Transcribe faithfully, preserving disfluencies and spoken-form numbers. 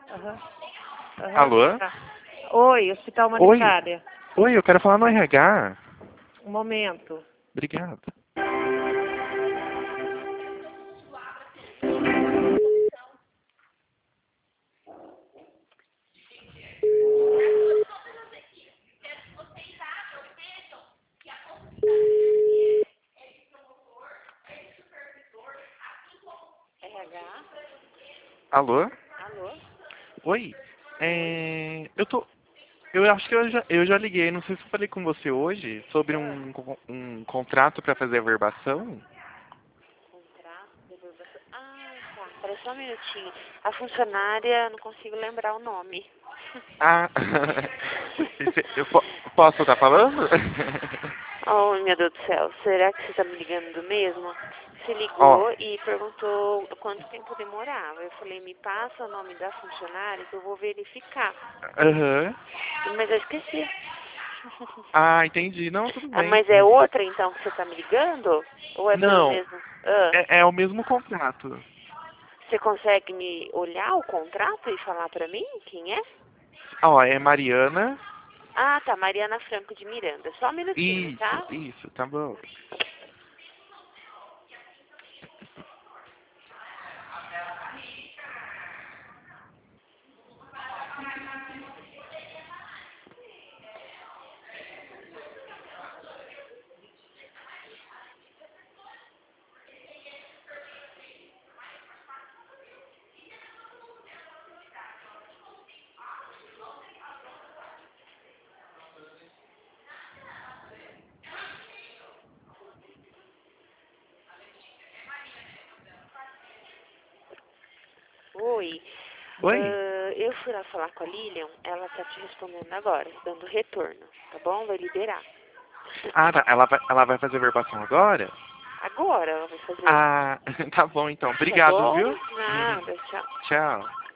Aham. Aham. Alô? Tá. Oi, Hospital Oi? Humanitária. Oi, eu quero falar no R H. Um momento. Obrigado. R H? Alô? Alô? Oi? É... Eu tô... Eu acho que eu já, eu já liguei, não sei se eu falei com você hoje, sobre Ah, um, um contrato para fazer a verbação. contrato, devolução. Ah, tá. Espera só um minutinho. A funcionária, não consigo lembrar o nome. Ah, esse- eu po- posso estar falando? Oh, meu Deus do céu. Será que você tá me ligando mesmo? Você Ó, ligou e perguntou quanto tempo demorava. Eu falei, me passa o nome da funcionária que eu vou verificar. aham. Mas eu esqueci. Ah, entendi. Não, tudo Ah, bem. mas é outra então que você tá me ligando? Ou é pelo Não, mesmo? Ah, é, é o mesmo contrato. você consegue me olhar o contrato e falar pra mim quem é? Ó, é Mariana. Ah, tá, Mariana Franco de Miranda. Só um minutinho, Isso, tá? isso, tá bom. Oi. Oi? Ah, eu fui lá falar com a Lilian, ela tá te respondendo agora, dando retorno, tá bom? Vai liberar. Ah, tá. Ela vai, ela vai fazer verbação agora? Agora ela vai fazer. Ah, tá bom então. Tá Obrigado, bom? viu? Nada, tchau. Tchau.